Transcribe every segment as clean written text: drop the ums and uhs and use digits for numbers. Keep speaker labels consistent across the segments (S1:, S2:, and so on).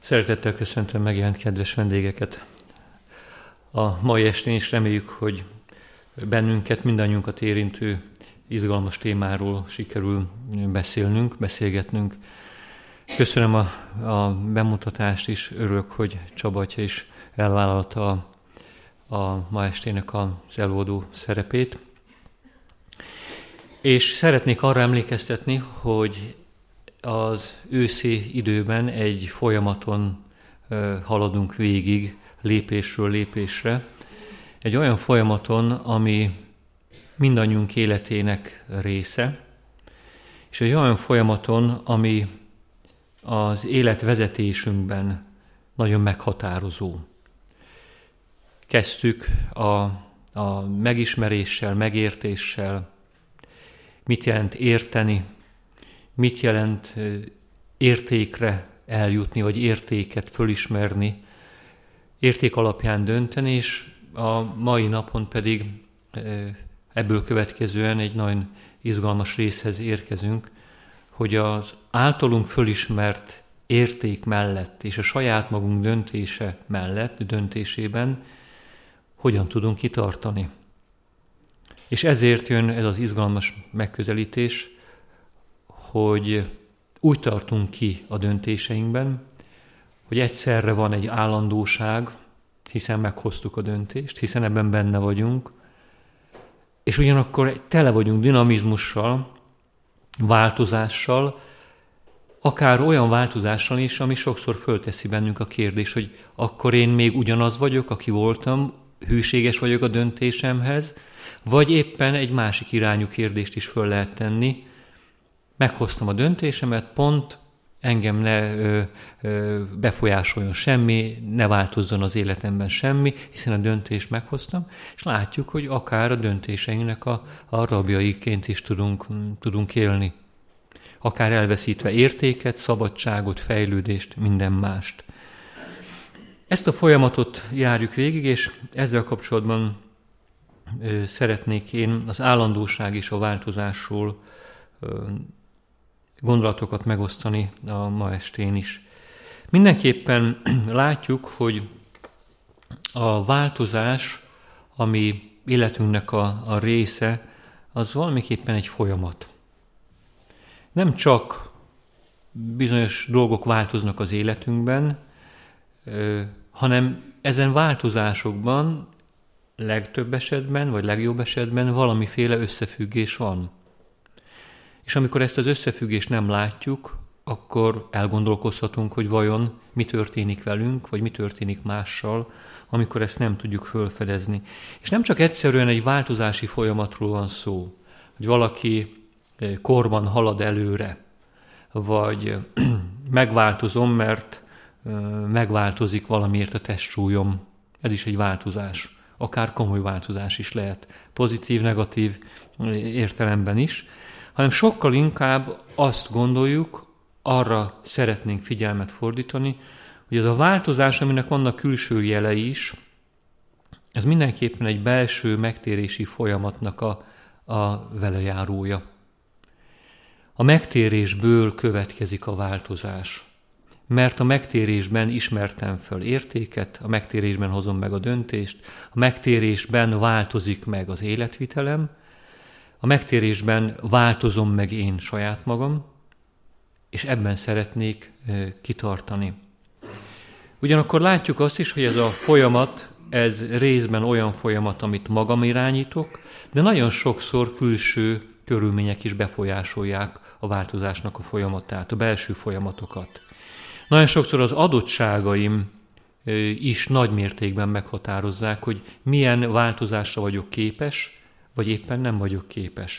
S1: Szeretettel köszöntöm megjelent kedves vendégeket. A mai estén is reméljük, hogy bennünket, mindannyiunkat érintő izgalmas témáról sikerül beszélgetnünk. Köszönöm a bemutatást is, örülök, hogy Csaba atya is elvállalta a ma estének az előadó szerepét. És szeretnék arra emlékeztetni, hogy az őszi időben egy folyamaton haladunk végig, lépésről lépésre. Egy olyan folyamaton, ami mindannyiunk életének része, és egy olyan folyamaton, ami az életvezetésünkben nagyon meghatározó. Kezdtük a megismeréssel, megértéssel, mit jelent érteni, mit jelent értékre eljutni, vagy értéket fölismerni, érték alapján dönteni, és a mai napon pedig ebből következően egy nagyon izgalmas részhez érkezünk, hogy az általunk fölismert érték mellett és a saját magunk döntésében hogyan tudunk kitartani. És ezért jön ez az izgalmas megközelítés, hogy úgy tartunk ki a döntéseinkben, hogy egyszerre van egy állandóság, hiszen meghoztuk a döntést, hiszen ebben benne vagyunk, és ugyanakkor tele vagyunk dinamizmussal, változással, akár olyan változással is, ami sokszor fölteszi bennünk a kérdést, hogy akkor én még ugyanaz vagyok, aki voltam, hűséges vagyok a döntésemhez, vagy éppen egy másik irányú kérdést is föl lehet tenni. Meghoztam a döntésemet, pont engem ne befolyásoljon semmi, ne változzon az életemben semmi, hiszen a döntést meghoztam, és látjuk, hogy akár a döntéseinknek a rabjaiként is tudunk élni. Akár elveszítve értéket, szabadságot, fejlődést, minden mást. Ezt a folyamatot járjuk végig, és ezzel kapcsolatban szeretnék én az állandóság és a változásról gondolatokat megosztani a ma estén is. Mindenképpen látjuk, hogy a változás, ami életünknek a része, az valamiképpen egy folyamat. Nem csak bizonyos dolgok változnak az életünkben, hanem ezen változásokban legtöbb esetben, vagy legjobb esetben valamiféle összefüggés van. És amikor ezt az összefüggést nem látjuk, akkor elgondolkozhatunk, hogy vajon mi történik velünk, vagy mi történik mással, amikor ezt nem tudjuk felfedezni. És nem csak egyszerűen egy változási folyamatról van szó, hogy valaki korban halad előre, vagy megváltozom, mert megváltozik valamiért a testsúlyom. Ez is egy változás. Akár komoly változás is lehet. Pozitív, negatív értelemben is. Hanem sokkal inkább azt gondoljuk, arra szeretnénk figyelmet fordítani, hogy az a változás, aminek vannak külső jelei is, ez mindenképpen egy belső megtérési folyamatnak a velejárója. A megtérésből következik a változás. Mert a megtérésben ismertem föl értéket, a megtérésben hozom meg a döntést, a megtérésben változik meg az életvitelem, a megtérésben változom meg én saját magam, és ebben szeretnék kitartani. Ugyanakkor látjuk azt is, hogy ez a folyamat, ez részben olyan folyamat, amit magam irányítok, de nagyon sokszor külső körülmények is befolyásolják a változásnak a folyamatát, a belső folyamatokat. Nagyon sokszor az adottságaim is nagy mértékben meghatározzák, hogy milyen változásra vagyok képes, vagy éppen nem vagyok képes.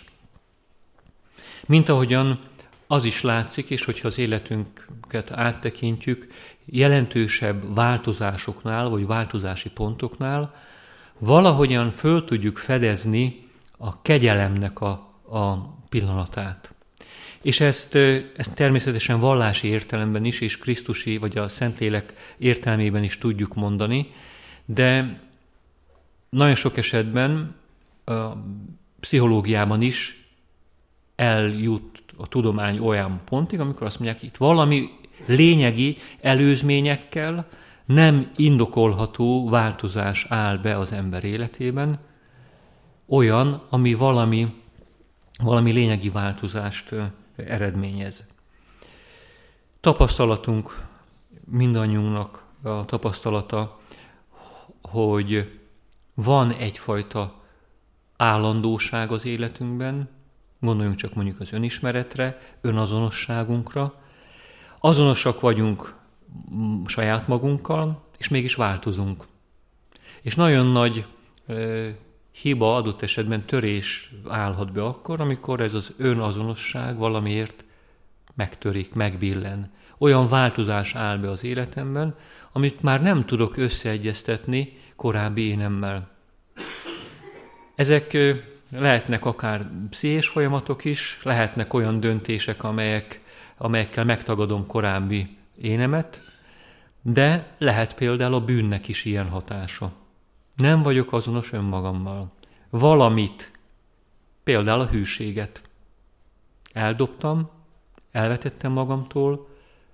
S1: Mint ahogyan az is látszik, és hogyha az életünket áttekintjük, jelentősebb változásoknál, vagy változási pontoknál valahogyan föl tudjuk fedezni a kegyelemnek a pillanatát. És ezt természetesen vallási értelemben is, és krisztusi, vagy a Szentlélek értelmében is tudjuk mondani, de nagyon sok esetben a pszichológiában is eljut a tudomány olyan pontig, amikor azt mondják, itt valami lényegi előzményekkel nem indokolható változás áll be az ember életében, olyan, ami valami lényegi változást eredményez. Tapasztalatunk, mindannyiunknak a tapasztalata, hogy van egyfajta állandóság az életünkben, gondoljunk csak mondjuk az önismeretre, önazonosságunkra, azonosak vagyunk saját magunkkal, és mégis változunk. És nagyon nagy hiba, adott esetben törés állhat be akkor, amikor ez az önazonosság valamiért megtörik, megbillen. Olyan változás áll be az életemben, amit már nem tudok összeegyeztetni korábbi énemmel. Ezek lehetnek akár pszichés folyamatok is, lehetnek olyan döntések, amelyekkel megtagadom korábbi énemet, de lehet például a bűnnek is ilyen hatása. Nem vagyok azonos önmagammal. Valamit, például a hűséget eldobtam, elvetettem magamtól,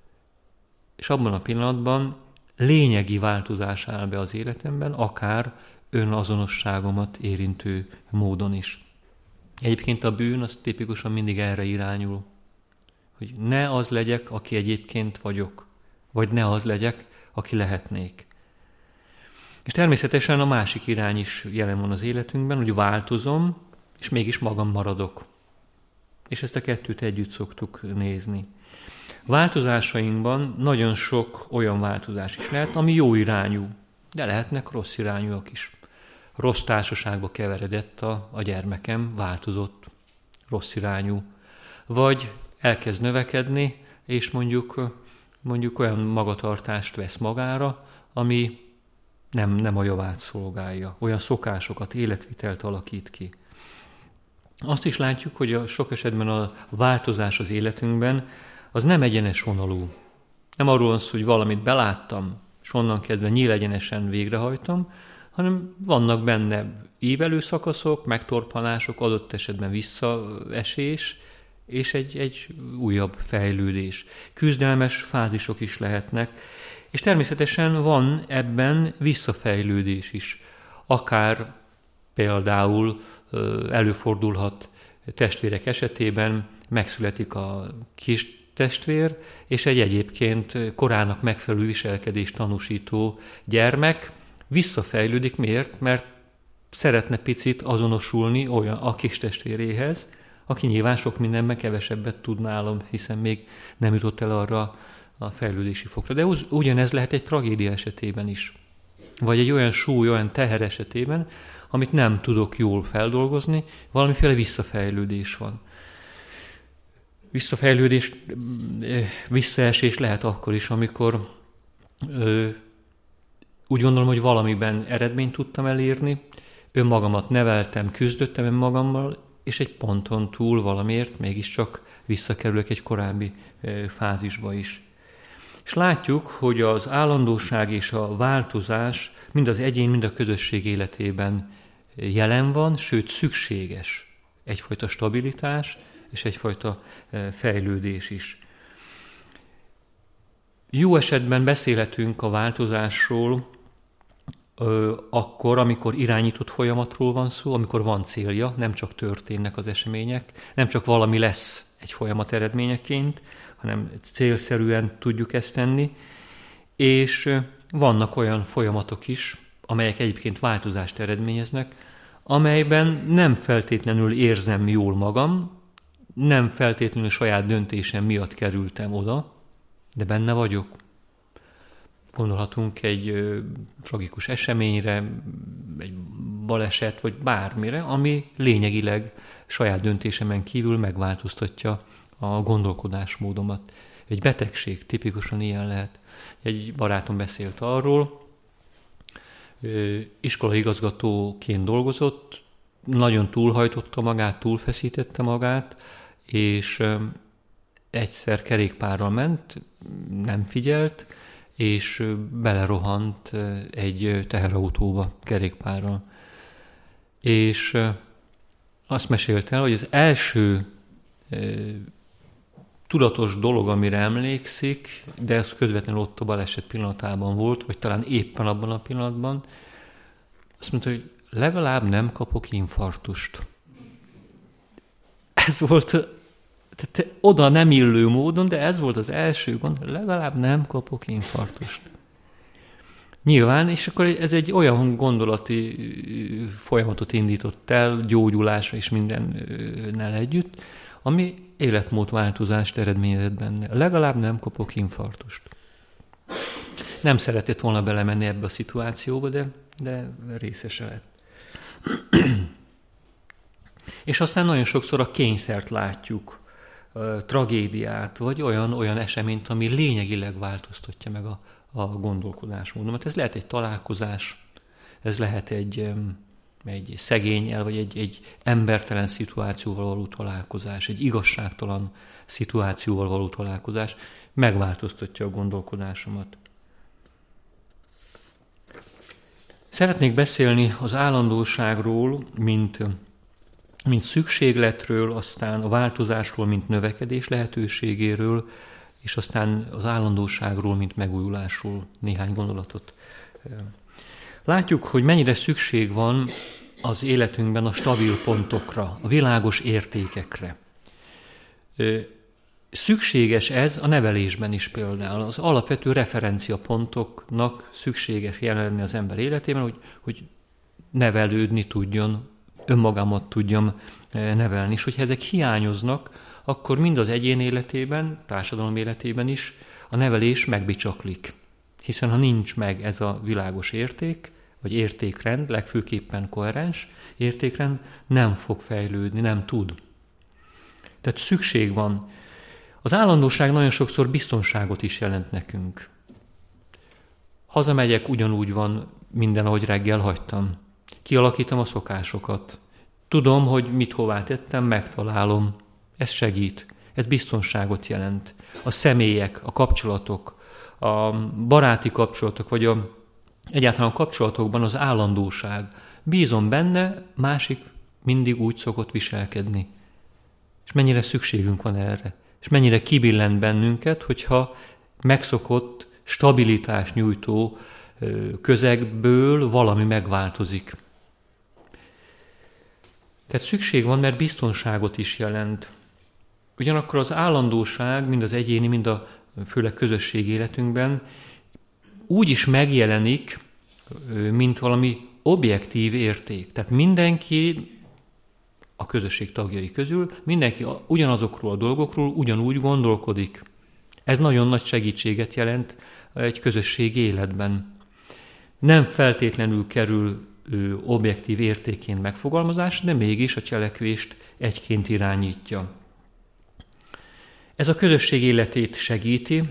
S1: és abban a pillanatban lényegi változás áll be az életemben, akár önazonosságomat érintő módon is. Egyébként a bűn az tipikusan mindig erre irányul, hogy ne az legyek, aki egyébként vagyok, vagy ne az legyek, aki lehetnék. És természetesen a másik irány is jelen van az életünkben, hogy változom, és mégis magam maradok. És ezt a kettőt együtt szoktuk nézni. Változásainkban nagyon sok olyan változás is lehet, ami jó irányú, de lehetnek rossz irányúak is. Rossz társaságba keveredett a gyermekem, változott, rossz irányú. Vagy elkezd növekedni, és mondjuk olyan magatartást vesz magára, ami nem a javát szolgálja. Olyan szokásokat, életvitelt alakít ki. Azt is látjuk, hogy sok esetben a változás az életünkben az nem egyenes vonalú. Nem arról van szó, hogy valamit beláttam, és onnan kezdve nyílegyenesen végrehajtom, hanem vannak benne ívelő szakaszok, megtorpanások, adott esetben visszaesés, és egy újabb fejlődés. Küzdelmes fázisok is lehetnek, és természetesen van ebben visszafejlődés is. Akár például előfordulhat testvérek esetében, megszületik a kis testvér, és egy egyébként korának megfelelő viselkedést tanúsító gyermek visszafejlődik. Miért? Mert szeretne picit azonosulni olyan a kis testvéréhez, aki nyilván sok mindenben kevesebbet tud nálam, hiszen még nem jutott el arra a fejlődési fokra. De ugyanez lehet egy tragédia esetében is. Vagy egy olyan súly, olyan teher esetében, amit nem tudok jól feldolgozni, valamiféle visszafejlődés van. Visszaesés lehet akkor is, amikor úgy gondolom, hogy valamiben eredményt tudtam elérni, önmagamat neveltem, küzdöttem önmagammal, és egy ponton túl valamiért mégiscsak visszakerülök egy korábbi fázisba is. És látjuk, hogy az állandóság és a változás mind az egyén, mind a közösség életében jelen van, sőt szükséges egyfajta stabilitás és egyfajta fejlődés is. Jó esetben beszélhetünk a változásról akkor, amikor irányított folyamatról van szó, amikor van célja, nem csak történnek az események, nem csak valami lesz egy folyamat eredményeként, hanem célszerűen tudjuk ezt tenni, és vannak olyan folyamatok is, amelyek egyébként változást eredményeznek, amelyben nem feltétlenül érzem jól magam, nem feltétlenül saját döntésem miatt kerültem oda, de benne vagyok. Gondolhatunk egy tragikus eseményre, egy baleset, vagy bármire, ami lényegileg saját döntésemen kívül megváltoztatja a gondolkodásmódomat. Egy betegség tipikusan ilyen lehet. Egy barátom beszélt arról, iskolaigazgatóként dolgozott, nagyon túlhajtotta magát, túlfeszítette magát, és egyszer kerékpárral ment, nem figyelt, és belerohant egy teherautóba kerékpárral. És azt mesélte el, hogy az első tudatos dolog, amire emlékszik, de ez közvetlenül ott a baleset pillanatában volt, vagy talán éppen abban a pillanatban. Azt mondta, hogy legalább nem kapok infarktust. Ez volt oda nem illő módon, de ez volt az első gond, legalább nem kapok infarktust. Nyilván, és akkor ez egy olyan gondolati folyamatot indított el, gyógyulásra és mindennel együtt, ami életmódváltozást eredményezett benne. Legalább nem kapok infarktust. Nem szeretett volna belemenni ebbe a szituációba, de részese lett. És aztán nagyon sokszor a kényszert látjuk, tragédiát, vagy olyan eseményt, ami lényegileg változtatja meg a gondolkodásmódomat. Ez lehet egy találkozás, ez lehet egy szegény vagy egy embertelen szituációval való találkozás, egy igazságtalan szituációval való találkozás, megváltoztatja a gondolkodásomat. Szeretnék beszélni az állandóságról, mint szükségletről, aztán a változásról, mint növekedés lehetőségéről, és aztán az állandóságról, mint megújulásról néhány gondolatot. Látjuk, hogy mennyire szükség van az életünkben a stabil pontokra, a világos értékekre. Szükséges ez a nevelésben is például. Az alapvető referenciapontoknak szükséges jelenni az ember életében, hogy nevelődni tudjon, önmagamat tudjam nevelni. És hogyha ezek hiányoznak, akkor mind az egyén életében, társadalom életében is a nevelés megbicsaklik. Hiszen ha nincs meg ez a világos érték, vagy értékrend, legfőképpen koherens értékrend, nem fog fejlődni, nem tud. Tehát szükség van. Az állandóság nagyon sokszor biztonságot is jelent nekünk. Hazamegyek, ugyanúgy van minden, ahogy reggel hagytam. Kialakítom a szokásokat. Tudom, hogy mit hová tettem, megtalálom. Ez segít. Ez biztonságot jelent. A személyek, a kapcsolatok, a baráti kapcsolatok, vagy egyáltalán a kapcsolatokban az állandóság. Bízom benne, másik mindig úgy szokott viselkedni. És mennyire szükségünk van erre. És mennyire kibillent bennünket, hogyha megszokott, stabilitás nyújtó közegből valami megváltozik. Tehát szükség van, mert biztonságot is jelent. Ugyanakkor az állandóság, mind az egyéni, mind a főleg közösségi életünkben úgy is megjelenik, mint valami objektív érték. Tehát mindenki a közösség tagjai közül, mindenki ugyanazokról a dolgokról ugyanúgy gondolkodik. Ez nagyon nagy segítséget jelent egy közösségi életben. Nem feltétlenül kerül objektív értékként megfogalmazás, de mégis a cselekvést egyként irányítja. Ez a közösség életét segíti,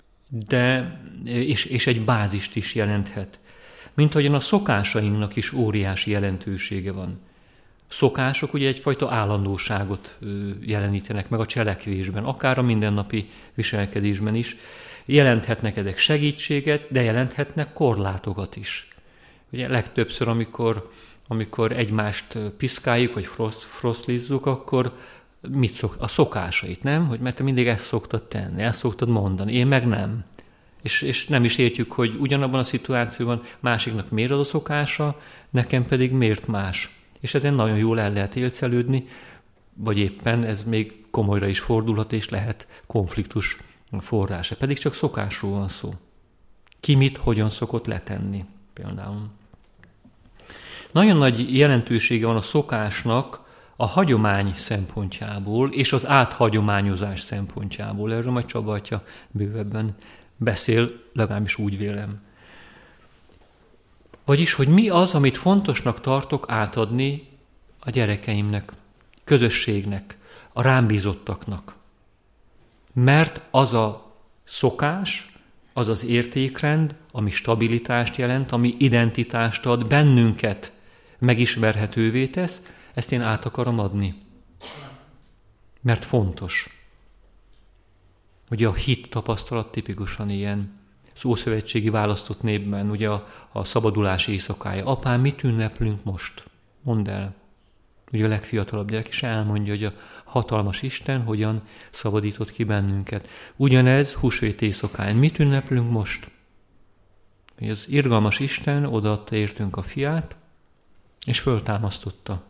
S1: és egy bázist is jelenthet. Mint ahogyan a szokásainknak is óriási jelentősége van. Szokások ugye egyfajta állandóságot jelenítenek meg a cselekvésben, akár a mindennapi viselkedésben is. Jelenthetnek ezek segítséget, de jelenthetnek korlátokat is. Ugye legtöbbször, amikor egymást piszkáljuk, vagy froszlizzuk, akkor a szokásait, nem? Mert te mindig ezt szoktad tenni, ezt szoktad mondani, én meg nem. És nem is értjük, hogy ugyanabban a szituációban másiknak miért az a szokása, nekem pedig miért más. És ezen nagyon jól el lehet élcelődni, vagy éppen ez még komolyra is fordulhat, és lehet konfliktus forrása. Pedig csak szokásról van szó. Ki mit, hogyan szokott letenni például. Nagyon nagy jelentősége van a szokásnak a hagyomány szempontjából, és az áthagyományozás szempontjából. Erről majd Csaba atya bővebben beszél, legalábbis úgy vélem. Vagyis, hogy mi az, amit fontosnak tartok átadni a gyerekeimnek, közösségnek, a rám bízottaknak. Mert az a szokás, az az értékrend, ami stabilitást jelent, ami identitást ad, bennünket megismerhetővé tesz, ezt én át akarom adni. Mert fontos. Ugye a hit tapasztalat tipikusan ilyen. Az ószövetségi választott népben, ugye a szabadulás éjszakája. Apám, mit ünneplünk most? Mondd el. ugye a legfiatalabb gyerek, és elmondja, hogy a hatalmas Isten hogyan szabadított ki bennünket. Ugyanez húsvét éjszakán. Mit ünneplünk most? Hogy az irgalmas Isten odaadta értünk a fiát, és föltámasztotta.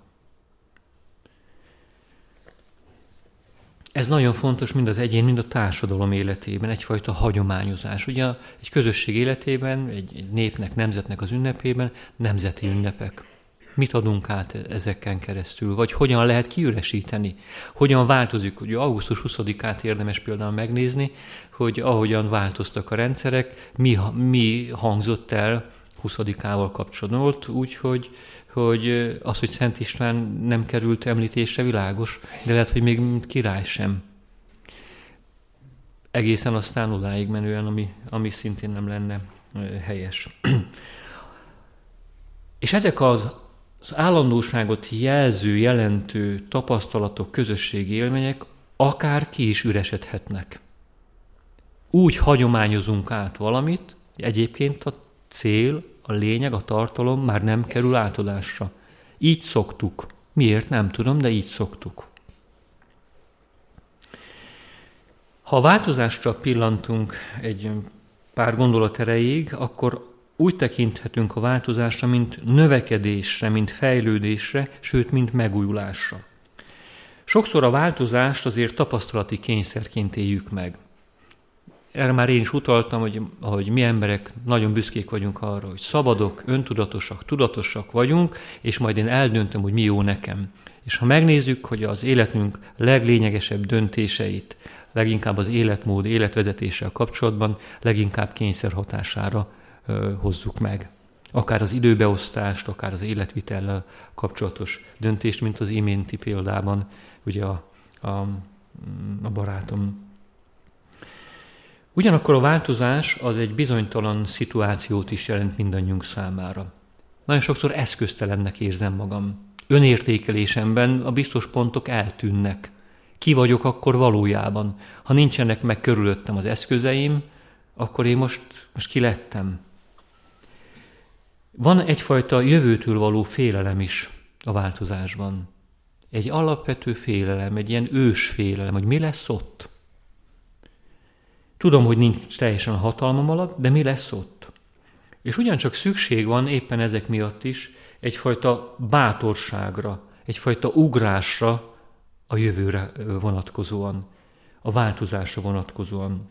S1: Ez nagyon fontos mind az egyén, mind a társadalom életében, egyfajta hagyományozás. Ugye egy közösség életében, egy népnek, nemzetnek az ünnepében nemzeti ünnepek. Mit adunk át ezeken keresztül? Vagy hogyan lehet kiüresíteni? Hogyan változik? Ugye augusztus 20-át érdemes például megnézni, hogy ahogyan változtak a rendszerek, mi hangzott el 20-ával kapcsolatban. Volt úgy, hogy az, hogy Szent István nem került említésre, világos, de lehet, hogy még mint király sem. Egészen aztán odáig menően, ami szintén nem lenne helyes. És ezek az állandóságot jelző, jelentő tapasztalatok, közösségi élmények akár ki is üresedhetnek. Úgy hagyományozunk át valamit, egyébként a cél, a lényeg, a tartalom már nem kerül átadásra. Így szoktuk. Miért? Nem tudom, de így szoktuk. Ha a változásra pillantunk egy pár gondolat erejéig, akkor úgy tekinthetünk a változásra, mint növekedésre, mint fejlődésre, sőt, mint megújulásra. Sokszor a változást azért tapasztalati kényszerként éljük meg. Erre már én is utaltam, hogy mi emberek nagyon büszkék vagyunk arra, hogy szabadok, öntudatosak, tudatosak vagyunk, és majd én eldöntöm, hogy mi jó nekem. És ha megnézzük, hogy az életünk leglényegesebb döntéseit, leginkább az életmód, életvezetéssel kapcsolatban, leginkább kényszer hatására hozzuk meg. Akár az időbeosztást, akár az életvitellel kapcsolatos döntést, mint az iménti példában, ugye a barátom. Ugyanakkor a változás az egy bizonytalan szituációt is jelent mindannyiunk számára. Nagyon sokszor eszköztelennek érzem magam. Önértékelésemben a biztos pontok eltűnnek. Ki vagyok akkor valójában? Ha nincsenek meg körülöttem az eszközeim, akkor én most ki lettem? Van egyfajta jövőtől való félelem is a változásban. Egy alapvető félelem, egy ilyen ős félelem, hogy mi lesz ott. Tudom, hogy nincs teljesen a hatalmam alatt, de mi lesz ott? És ugyancsak szükség van éppen ezek miatt is egyfajta bátorságra, egyfajta ugrásra a jövőre vonatkozóan, a változásra vonatkozóan.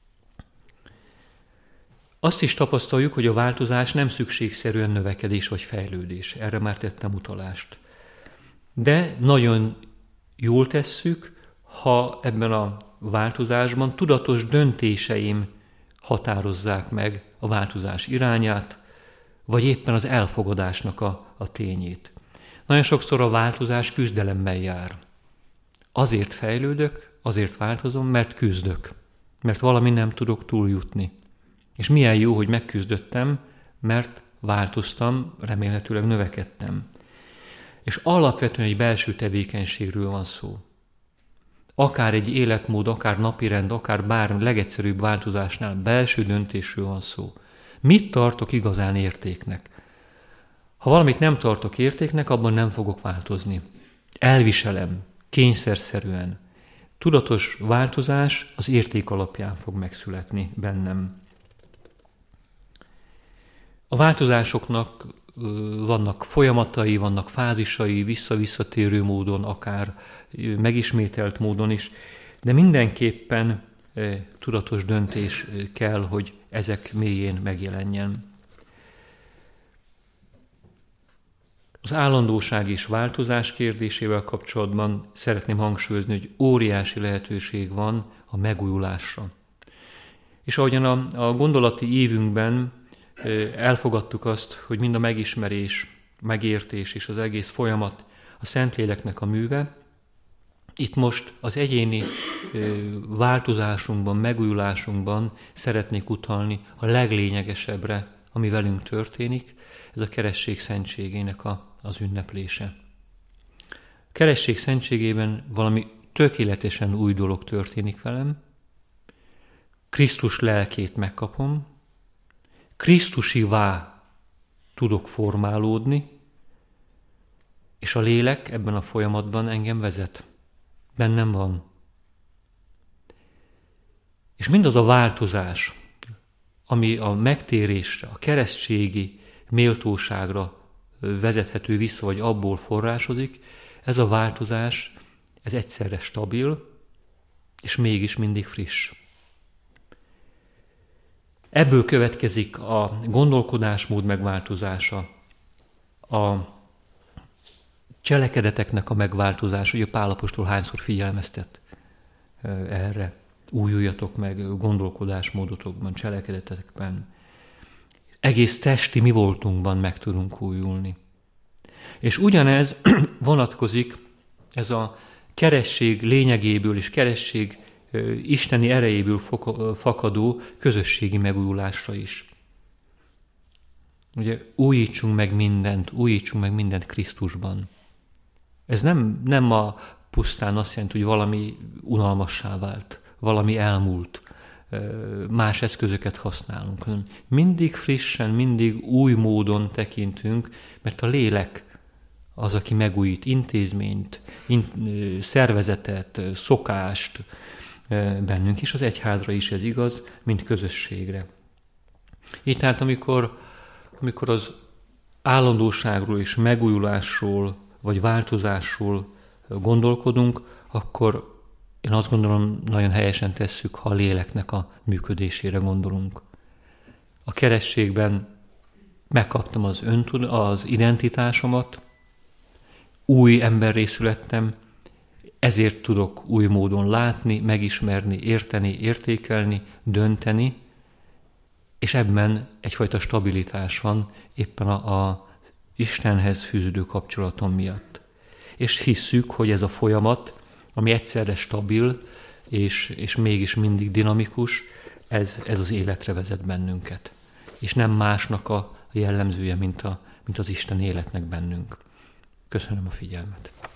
S1: Azt is tapasztaljuk, hogy a változás nem szükségszerűen növekedés vagy fejlődés. Erre már tettem utalást. De nagyon jól tesszük, ha ebben a változásban tudatos döntéseim határozzák meg a változás irányát, vagy éppen az elfogadásnak a tényét. Nagyon sokszor a változás küzdelemmel jár. Azért fejlődök, azért változom, mert küzdök, mert valami nem tudok túljutni. És milyen jó, hogy megküzdöttem, mert változtam, remélhetőleg növekedtem. És alapvetően egy belső tevékenységről van szó. Akár egy életmód, akár napirend, akár bármi legegyszerűbb változásnál belső döntésről van szó. Mit tartok igazán értéknek? Ha valamit nem tartok értéknek, abban nem fogok változni. Elviselem, kényszerszerűen. Tudatos változás az érték alapján fog megszületni bennem. A változásoknak vannak folyamatai, vannak fázisai, vissza-visszatérő módon, akár megismételt módon is, de mindenképpen tudatos döntés kell, hogy ezek mélyén megjelenjen. Az állandóság és változás kérdésével kapcsolatban szeretném hangsúlyozni, hogy óriási lehetőség van a megújulásra. És ahogyan a gondolati évünkben elfogadtuk azt, hogy mind a megismerés, megértés és az egész folyamat a Szentléleknek a műve, itt most az egyéni változásunkban, megújulásunkban szeretnék utalni a leglényegesebbre, ami velünk történik, ez a keresztség szentségének az ünneplése. A keresztség szentségében valami tökéletesen új dolog történik velem, Krisztus lelkét megkapom, Krisztusivá tudok formálódni, és És a lélek ebben a folyamatban engem vezet. Bennem van. És mindaz a változás, ami a megtérésre, a keresztségi méltóságra vezethető vissza, vagy abból forrásozik, ez a változás, ez egyszerre stabil, és mégis mindig friss. Ebből következik a gondolkodásmód megváltozása, a cselekedeteknek a megváltozása, hogy a Pál apostol hányszor figyelmeztet erre. Újuljatok meg gondolkodásmódotokban, cselekedetekben. Egész testi mi voltunkban meg tudunk újulni. És ugyanez vonatkozik, ez a keresztség lényegéből és keresztség isteni erejéből fakadó közösségi megújulásra is. Ugye újítsunk meg mindent Krisztusban. Ez nem a pusztán azt jelenti, hogy valami unalmassá vált, valami elmúlt, más eszközöket használunk, hanem mindig frissen, mindig új módon tekintünk, mert a lélek az, aki megújít intézményt, szervezetet, szokást bennünk, és az egyházra is ez igaz, mint közösségre. Így tehát amikor az állandóságról és megújulásról, vagy változásról gondolkodunk, akkor én azt gondolom, nagyon helyesen tesszük, ha a léleknek a működésére gondolunk. A keresztségben megkaptam az identitásomat, új emberré születtem, ezért tudok új módon látni, megismerni, érteni, értékelni, dönteni, és ebben egyfajta stabilitás van éppen a Istenhez fűződő kapcsolatom miatt. És hisszük, hogy ez a folyamat, ami egyszerre stabil, és mégis mindig dinamikus, ez az életre vezet bennünket. És nem másnak a jellemzője, mint az Isten életnek bennünk. Köszönöm a figyelmet.